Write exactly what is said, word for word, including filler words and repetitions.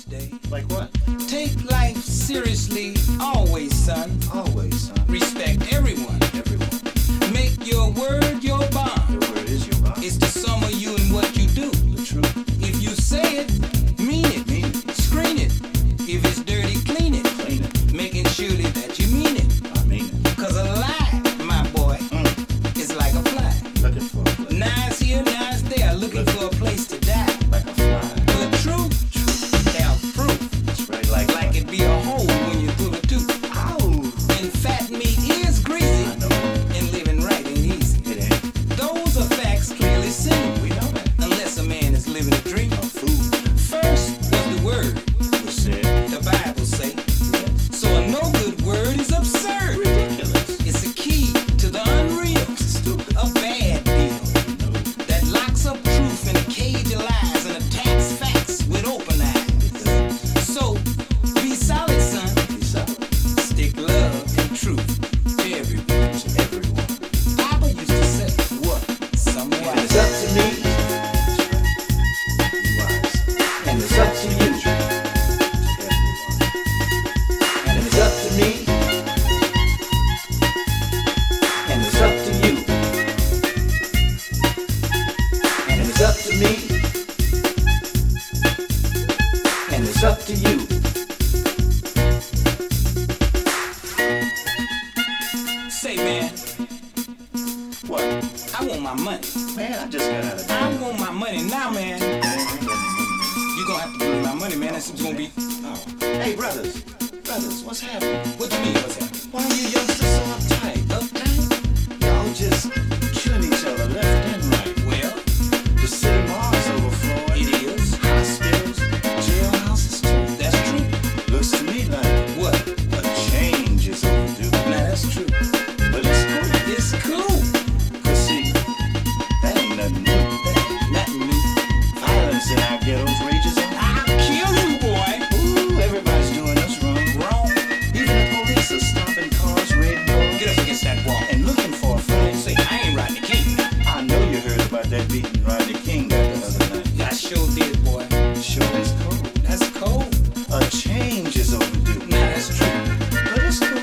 day. Like what? Take life seriously, always, son. Always, son. Respect everyone. Everyone. Make your word your bond. Your word is your bond. It's the sum of you and what you do. The truth. If you say it, mean it. Mean it. Screen it. If it's dirty, clean it. Clean it. Making surely that you mean it. I mean it. Cause a lie, my boy, Mm. is like a fly. Looking for a place. Now it's here, now it's there, looking for a place to die. Like a fly. But truth, have proof. That's right. Like Like it be a hole when you pull a tooth. Ow. And fat meat is greasy. I know. And living right ain't easy. It ain't. Those are facts clearly seen. We know that. Unless a man is living a dream. A food. First was the word, Was said. the Bible say. Yes. So a no good word is absurd. Ridiculous. It's a key to the unreal. Stupid. A bad deal No. that locks up truth in a cage of lies and attacks facts with open eyes. So be solid, son. Be solid. Stick love and truth to everyone. To everyone. Papa used to say, What? someone. And it's up to me. You wise. And it's up to you. To everyone. And it's up to me. And it's up to you. And it's up to me. And it's up to you. Say, man, What? I want my money. Man, I just got out of I want my money now, man. You gonna have to give me my money, man. That's what's gonna be. Oh. Hey, brothers. Brothers, what's happening? What you mean? What's happening? Why are you youngsters so uptight? Uptight? Y'all just